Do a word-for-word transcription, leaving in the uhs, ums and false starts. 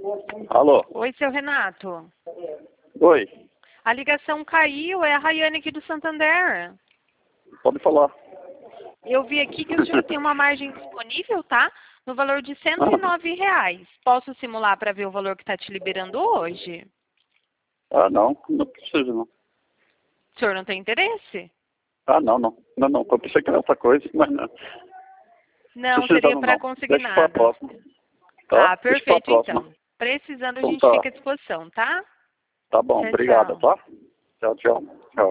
Alô? Oi, seu Renato. Oi, A ligação caiu, é a Rayane aqui do Santander. pode falar. Eu vi aqui que o senhor tem uma margem disponível, tá? No valor de cento e Ah, nove reais. Posso simular para ver o valor que está te liberando hoje? ah, não, não precisa não. O senhor não tem interesse? Ah, não, não. Não, não, eu pensei que era outra coisa, mas não. Não, Precisando seria não. para Deixa para a consignado. próxima. Tá? Ah, Deixa para a perfeito próxima. então. Precisando, a Então gente tá. fica à disposição, tá? Tá bom, Tchau, obrigado, tchau. tá? Tchau, tchau. Tchau.